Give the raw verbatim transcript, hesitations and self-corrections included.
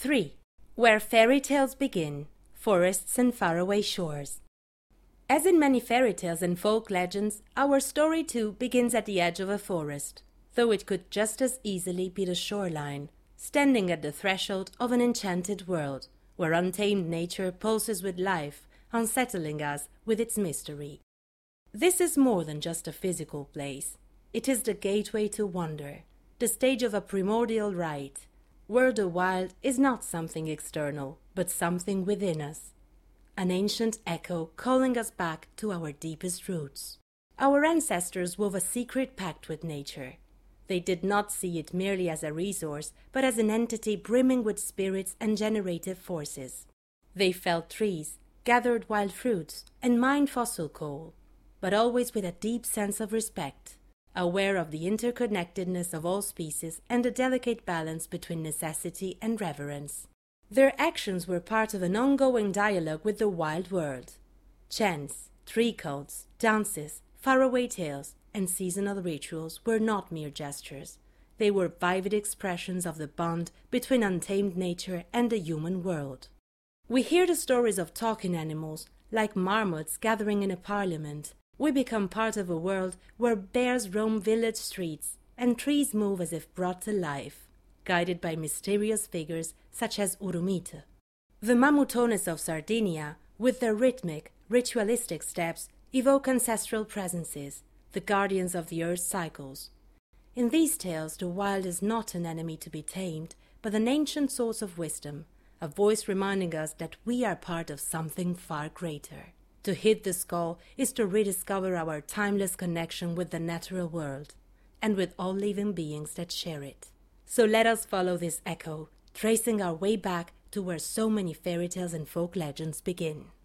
three. Where Fairy Tales Begin, Forests and Faraway Shores. As in many fairy tales and folk legends, our story too begins at the edge of a forest, though it could just as easily be the shoreline, standing at the threshold of an enchanted world, where untamed nature pulses with life, unsettling us with its mystery. This is more than just a physical place. It is the gateway to wonder, the stage of a primordial rite, where the wild is not something external, but something within us, an ancient echo calling us back to our deepest roots. Our ancestors wove a secret pact with nature. They did not see it merely as a resource, but as an entity brimming with spirits and generative forces. They felled trees, gathered wild fruits, and mined fossil coal, but always with a deep sense of respect, aware of the interconnectedness of all species and the delicate balance between necessity and reverence. Their actions were part of an ongoing dialogue with the wild world. Chants, tree cults, dances, faraway tales, and seasonal rituals were not mere gestures. They were vivid expressions of the bond between untamed nature and the human world. We hear the stories of talking animals, like marmots gathering in a parliament. We become part of a world where bears roam village streets and trees move as if brought to life, guided by mysterious figures such as Urumite. The Mamutones of Sardinia, with their rhythmic, ritualistic steps, evoke ancestral presences, the guardians of the earth's cycles. In these tales, the wild is not an enemy to be tamed, but an ancient source of wisdom, a voice reminding us that we are part of something far greater. To hit the skull is to rediscover our timeless connection with the natural world, and with all living beings that share it. So let us follow this echo, tracing our way back to where so many fairy tales and folk legends begin.